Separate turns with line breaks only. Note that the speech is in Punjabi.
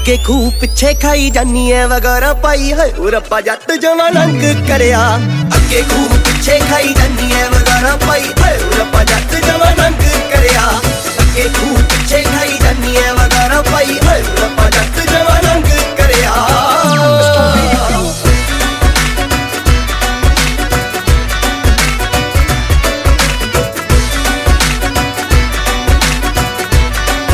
ਅੱਗੇ ਖੂਹ ਪਿੱਛੇ ਖਾਈ ਜਾਨੀ ਐ ਵਗਾਰਾ ਪਾਈ ਹੈ ਓ ਰੱਬਾ ਜੱਟ ਜਵਾਂ ਲੰਘ ਕਰਿਆ ਅੱਗੇ ਖੂਹ ਪਿੱਛੇ ਖਾਈ ਜਾਨੀ ਐ ਵਗਾਰਾ ਪਾਈ ਹੈ ਓ ਰੱਬਾ ਜੱਟ ਜਵਾਂ ਲੰਘ ਕਰਿਆ ਅੱਗੇ ਖੂਹ